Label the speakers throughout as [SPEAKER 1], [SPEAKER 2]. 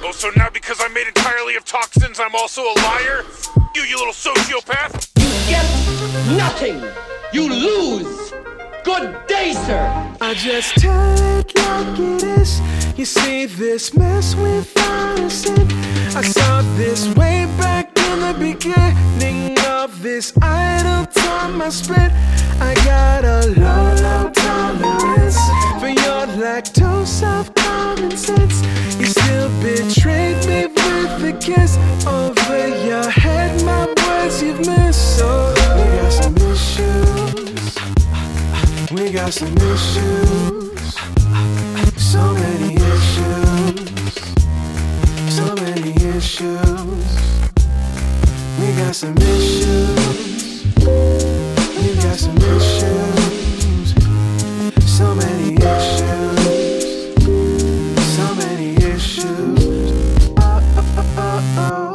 [SPEAKER 1] Oh, so now because I'm made entirely of toxins, I'm also a liar? You little sociopath!
[SPEAKER 2] You get nothing! You lose! Good day, sir!
[SPEAKER 3] I just tell it like it is. You see this mess we found us in. I saw this way back in the beginning of this idle time I spent. I got a low tolerance for your lactose of common sense. You still betrayed me with a kiss over your head. My words you've missed. So we got some issues. We got some issues. So many issues. So many issues. We got some issues. We got some issues. So many issues. So many issues. Oh.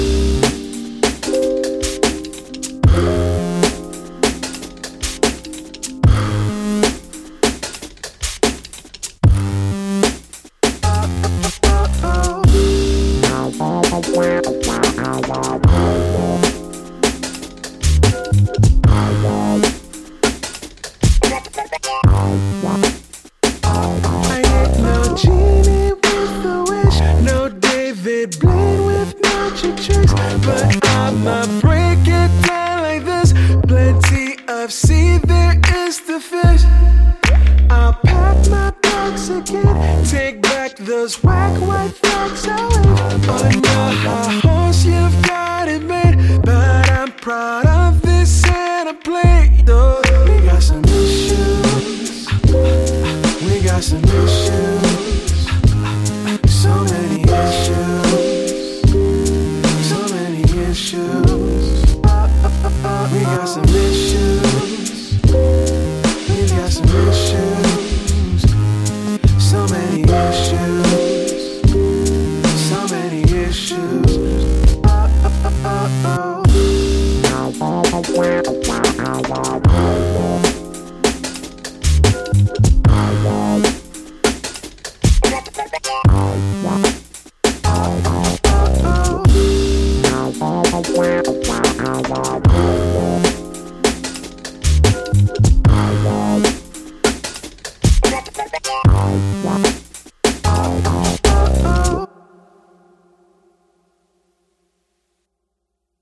[SPEAKER 3] I ain't no genie with a wish, no David Blaine with magic tricks, but I'ma break it down like this. Plenty of sea, there is the fish. I'll pack my bags again, take back those whack white flags away. On your high horse, you've got it made, but I'm proud of this and a plate. Oh, we got some issues. We got some issues. So many issues. So many issues. We got some issues. We got some issues. So many issues. So many issues. Oh.